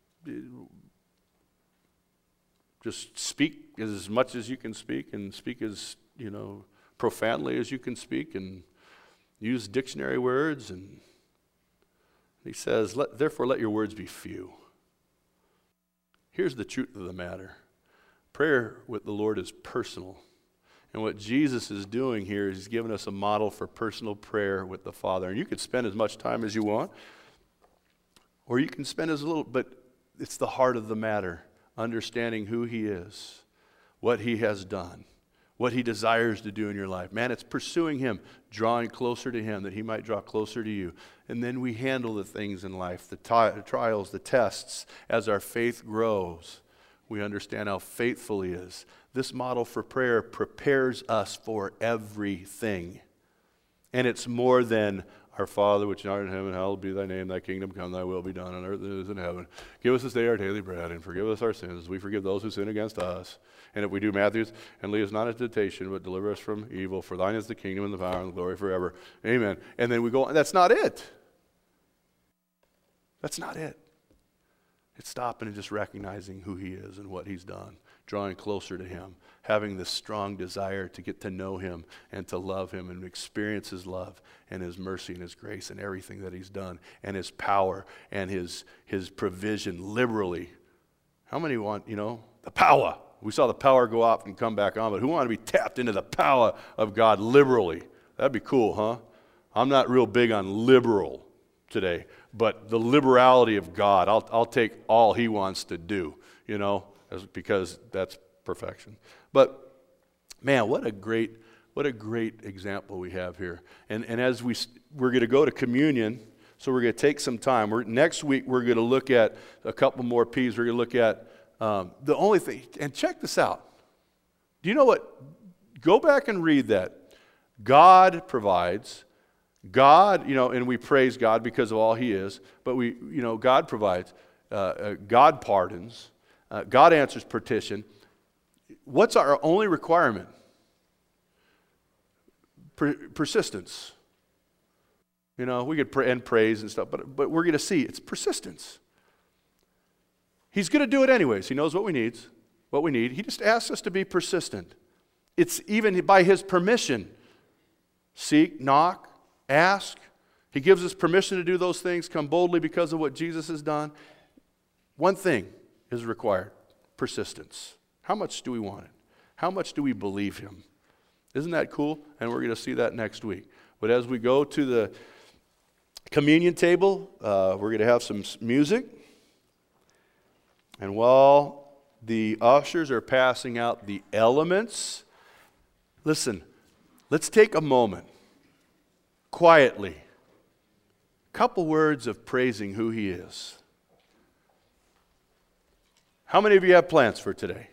just speak as much as you can speak, and speak as, you know, profoundly as you can speak, and use dictionary words. And he says, let, therefore let your words be few. Here's the truth of the matter. Prayer with the Lord is personal. And what Jesus is doing here is he's giving us a model for personal prayer with the Father. And you could spend as much time as you want, or you can spend as little, but it's the heart of the matter, understanding who He is, what He has done, what He desires to do in your life. Man, it's pursuing Him, drawing closer to Him that He might draw closer to you. And then we handle the things in life, the, t- the trials, the tests. As our faith grows, we understand how faithful He is. This model for prayer prepares us for everything. And it's more than, our Father, which art in heaven, hallowed be thy name, thy kingdom come, thy will be done on earth as it is in heaven. Give us this day our daily bread, and forgive us our sins, as we forgive those who sin against us. And if we do Matthew's, and lead us not into temptation, but deliver us from evil. For thine is the kingdom, and the power, and the glory forever. Amen. And then we go on. That's not it. That's not it. It's stopping and just recognizing who he is and what he's done, drawing closer to him, having this strong desire to get to know him and to love him and experience his love and his mercy and his grace and everything that he's done and his power and his, his provision liberally. How many want, you know, the power? We saw the power go off and come back on, but who want to be tapped into the power of God liberally? That'd be cool, huh? I'm not real big on liberal today, but the liberality of God, I'll, I'll take all he wants to do, you know, as, because that's perfection. But man, what a great, what a great example we have here. And, and as we, we're going to go to communion, so we're going to take some time. We're, next week, we're going to look at a couple more P's. We're going to look at um, the only thing, and check this out. Do you know what? Go back and read that. God provides. God, you know, and we praise God because of all he is, but we, you know, God provides. Uh, uh, God pardons. Uh, God answers petition. What's our only requirement? Per- persistence. You know, we could pray and praise and stuff, but, but we're going to see it's persistence. He's going to do it anyways. He knows what we need, what we need. He just asks us to be persistent. It's even by his permission. Seek, knock, ask. He gives us permission to do those things. Come boldly because of what Jesus has done. One thing is required: persistence. How much do we want it? How much do we believe him? Isn't that cool? And we're going to see that next week. But as we go to the communion table, uh, we're going to have some music. And while the ushers are passing out the elements, listen, let's take a moment, quietly, a couple words of praising who he is. How many of you have plans for today?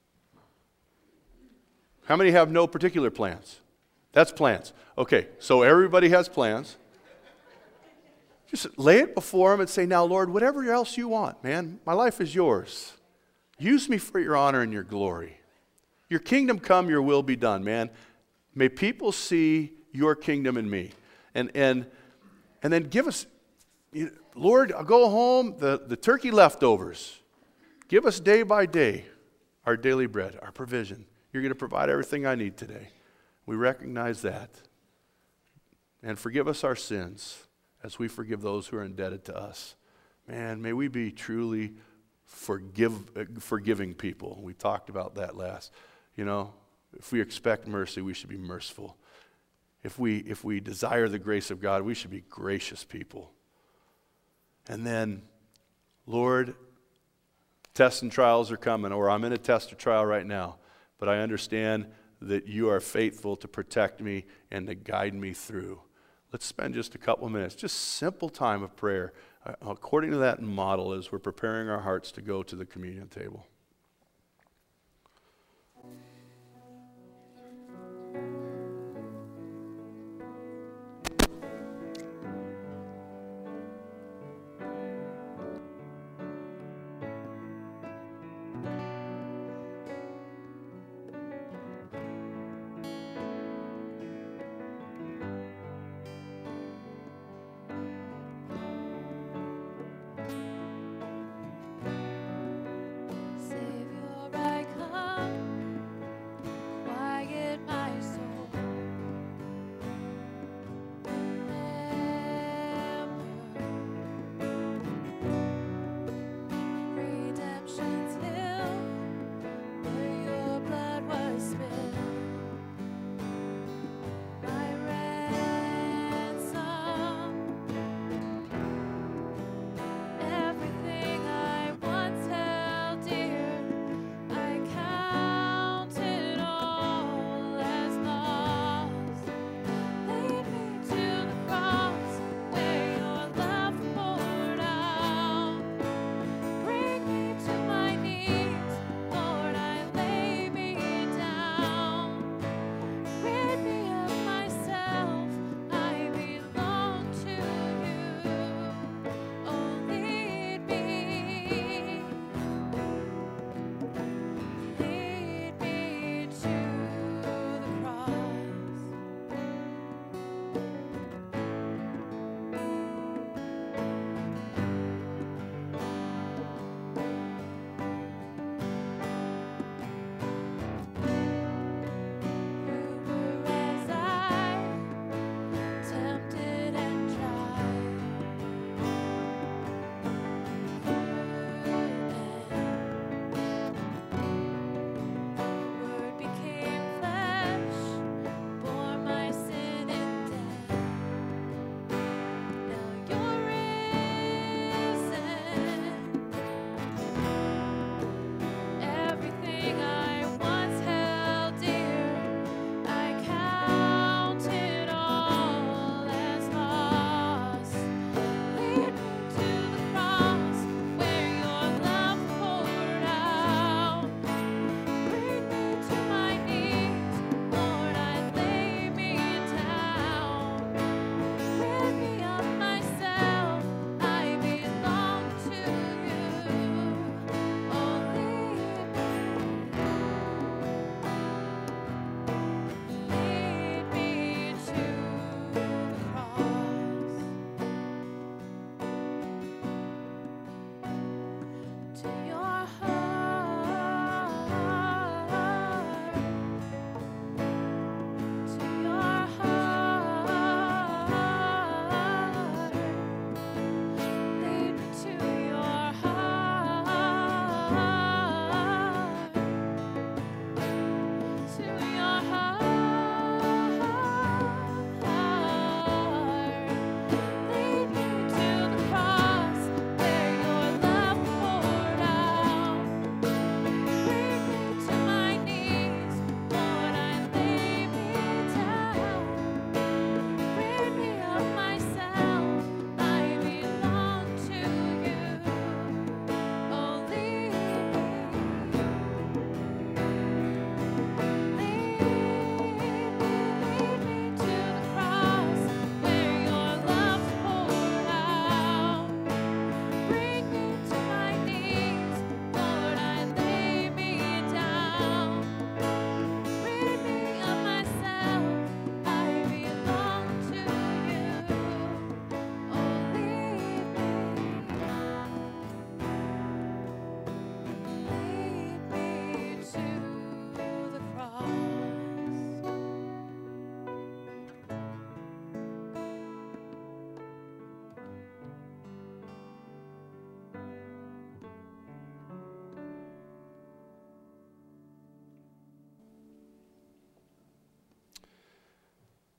How many have no particular plans? That's plans. Okay, so everybody has plans. Just lay it before him and say, now, Lord, whatever else you want, man, my life is yours. Use me for your honor and your glory. Your kingdom come, your will be done, man. May people see your kingdom in me. And and and then give us, Lord, I'll go home, the, the turkey leftovers. Give us day by day our daily bread, our provision. You're going to provide everything I need today. We recognize that. And forgive us our sins as we forgive those who are indebted to us. Man, may we be truly forgive, forgiving people. We talked about that last. You know, if we expect mercy, we should be merciful. If we, if we desire the grace of God, we should be gracious people. And then, Lord, tests and trials are coming, or I'm in a test or trial right now, but I understand that you are faithful to protect me and to guide me through. Let's spend just a couple of minutes, just simple time of prayer, uh, according to that model as we're preparing our hearts to go to the communion table.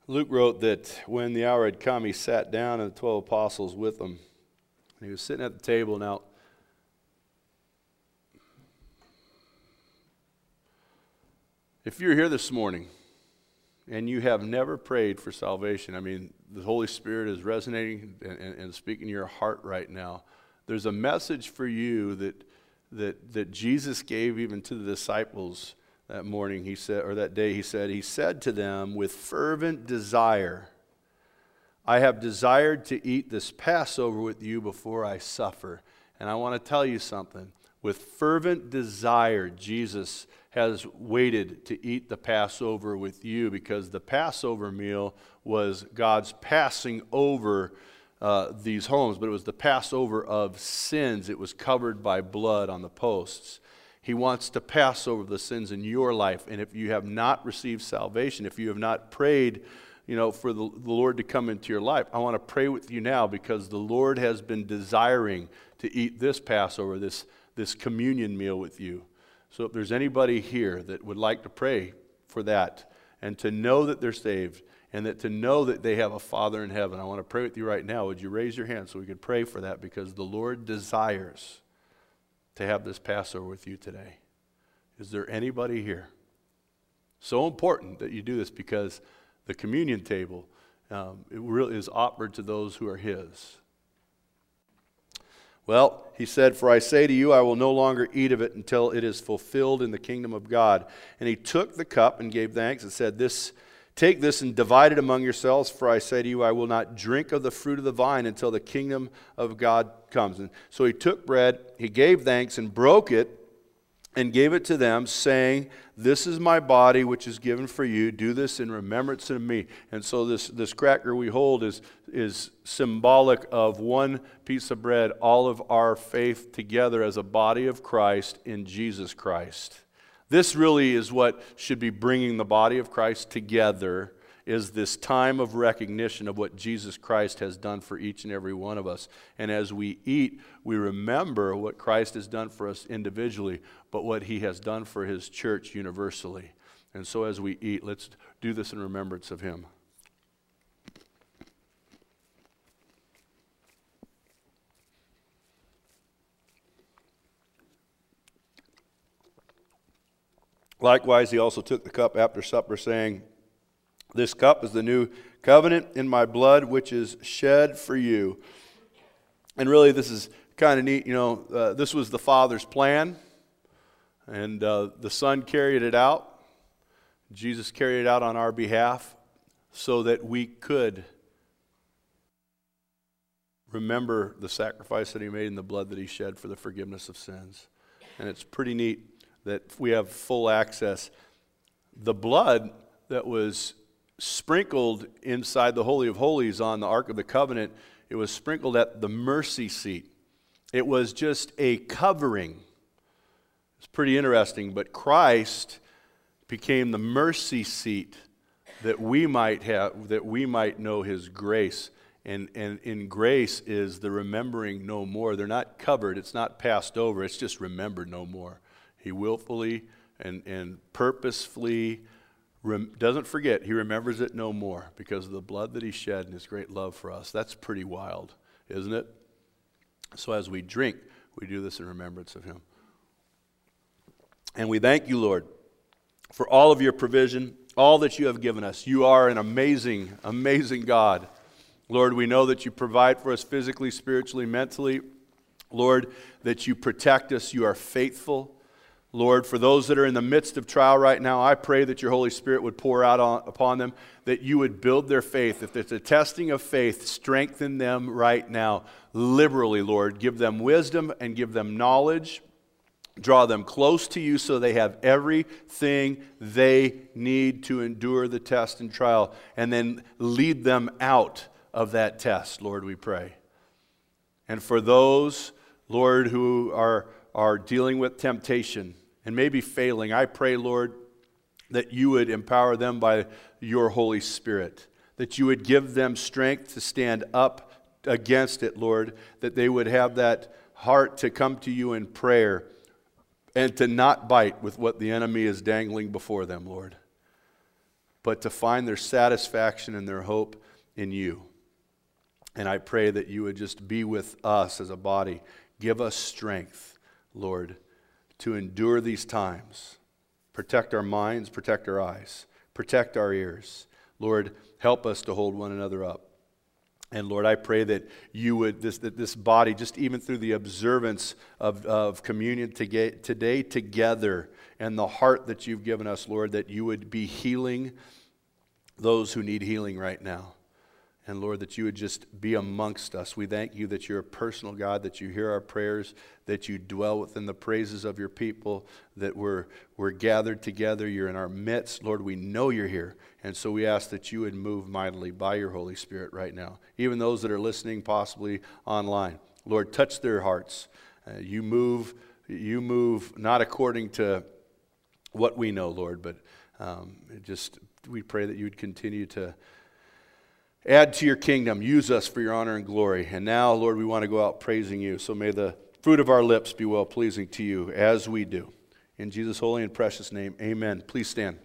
Luke wrote that when the hour had come, he sat down and the twelve apostles with him. And he was sitting at the table. Now, if you're here this morning and you have never prayed for salvation, I mean, the Holy Spirit is resonating and, and, and speaking to your heart right now. There's a message for you that that that Jesus gave even to the disciples that morning. He said, or that day, he said, he said to them with fervent desire, I have desired to eat this Passover with you before I suffer. And I want to tell you something. With fervent desire, Jesus has waited to eat the Passover with you, because the Passover meal was God's passing over uh, these homes, but it was the Passover of sins. It was covered by blood on the posts. He wants to pass over the sins in your life. And if you have not received salvation, if you have not prayed, you know, for the, the Lord to come into your life, I want to pray with you now, because the Lord has been desiring to eat this Passover, this, this communion meal with you. So if there's anybody here that would like to pray for that, and to know that they're saved, and that to know that they have a Father in heaven, I want to pray with you right now. Would you raise your hand so we could pray for that? Because the Lord desires to have this Passover with you today. Is there anybody here? So important that you do this, because the communion table, um, it really is offered to those who are His. Well, he said, for I say to you, I will no longer eat of it until it is fulfilled in the kingdom of God. And he took the cup and gave thanks and said, "This, take this and divide it among yourselves, for I say to you, I will not drink of the fruit of the vine until the kingdom of God comes." And so he took bread, he gave thanks and broke it and gave it to them, saying, "This is my body which is given for you. Do this in remembrance of me." And so this, this cracker we hold is, is symbolic of one piece of bread, all of our faith together as a body of Christ in Jesus Christ. This really is what should be bringing the body of Christ together, is this time of recognition of what Jesus Christ has done for each and every one of us. And as we eat, we remember what Christ has done for us individually, but what He has done for His church universally. And so as we eat, let's do this in remembrance of Him. Likewise, He also took the cup after supper, saying, "This cup is the new covenant in my blood, which is shed for you." And really, this is kind of neat. You know, uh, this was the Father's plan, and uh, the Son carried it out. Jesus carried it out on our behalf so that we could remember the sacrifice that He made and the blood that He shed for the forgiveness of sins. And it's pretty neat that we have full access. The blood that was sprinkled inside the Holy of Holies on the Ark of the Covenant, it was sprinkled at the mercy seat. It was just a covering. It's pretty interesting, but Christ became the mercy seat that we might have, that we might know His grace. And, and in grace is the remembering no more. They're not covered, it's not passed over, it's just remembered no more. He willfully and, and purposefully rem- doesn't forget. He remembers it no more because of the blood that He shed and His great love for us. That's pretty wild, isn't it? So as we drink, we do this in remembrance of Him. And we thank you, Lord, for all of your provision, all that you have given us. You are an amazing, amazing God. Lord, we know that you provide for us physically, spiritually, mentally. Lord, that you protect us. You are faithful. Lord, for those that are in the midst of trial right now, I pray that your Holy Spirit would pour out on, upon them, that you would build their faith. If it's a testing of faith, strengthen them right now liberally, Lord. Give them wisdom and give them knowledge. Draw them close to you so they have everything they need to endure the test and trial, and then lead them out of that test, Lord, we pray. And for those, Lord, who are are dealing with temptation and maybe failing, I pray, Lord, that you would empower them by your Holy Spirit, that you would give them strength to stand up against it, Lord, that they would have that heart to come to you in prayer and to not bite with what the enemy is dangling before them, Lord, but to find their satisfaction and their hope in you. And I pray that you would just be with us as a body. Give us strength, Lord, to endure these times. Protect our minds, protect our eyes, protect our ears. Lord, help us to hold one another up. And Lord, I pray that you would, this, that this body, just even through the observance of, of communion today, today together, and the heart that you've given us, Lord, that you would be healing those who need healing right now. And Lord, that you would just be amongst us. We thank you that you're a personal God, that you hear our prayers, that you dwell within the praises of your people, that we're, we're gathered together. You're in our midst. Lord, we know you're here. And so we ask that you would move mightily by your Holy Spirit right now. Even those that are listening possibly online. Lord, touch their hearts. Uh, you move, you move not according to what we know, Lord, but um, just we pray that you would continue to add to your kingdom. Use us for your honor and glory. And now, Lord, we want to go out praising you. So may the fruit of our lips be well-pleasing to you as we do. In Jesus' holy and precious name, amen. Please stand.